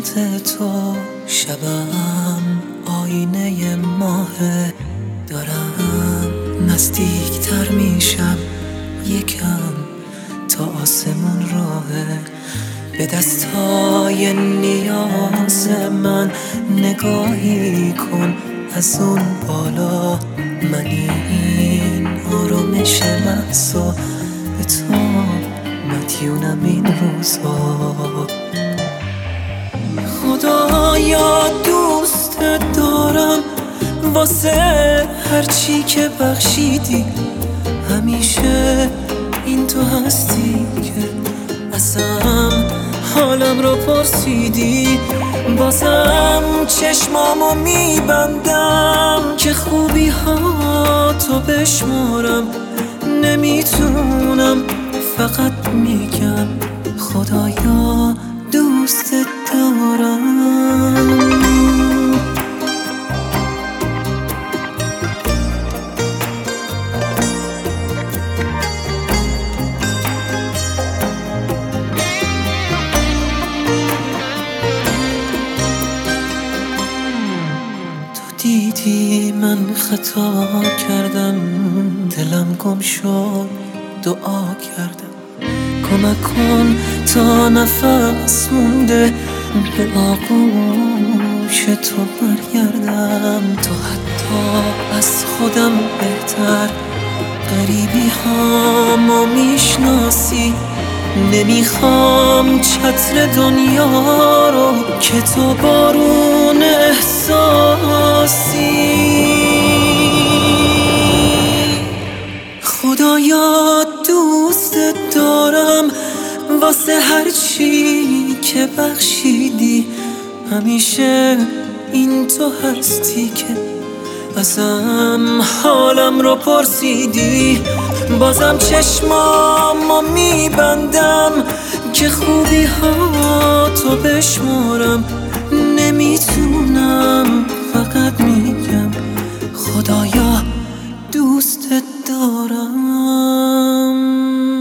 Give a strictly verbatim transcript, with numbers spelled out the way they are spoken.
دوست تو شبم آینه ماه، دارم نزدیکتر میشم یکم تا آسمون راهه. به دستای نیاز من نگاهی کن از اون بالا، من این آرامش محضا به تو مدیونم این روزها. خدایا دوست دارم واسه هرچی که بخشیدی، همیشه این تو هستی که ازم حالم رو پرسیدی. بازم چشمامو میبندم که خوبی ها تو بشمارم، نمیتونم فقط میگم خدایا دوست دارم. دیدی من خطا کردم، دلم گم شد دعا کردم، کمک کن تا نفس مونده به آغوش تو برگردم. تو حتی از خودم بهتر غریبی هامو میشناسی، نمیخوام چتر دنیا رو که تو بارون احساسی. خدایا دوست دارم واسه هرچی که بخشیدی، همیشه این تو هستی که ازم حالم رو پرسیدی. بازم چشمامو میبندم که خوبی ها تو بشمارم، نمیتونم فقط میگم خدایا دوست دارم.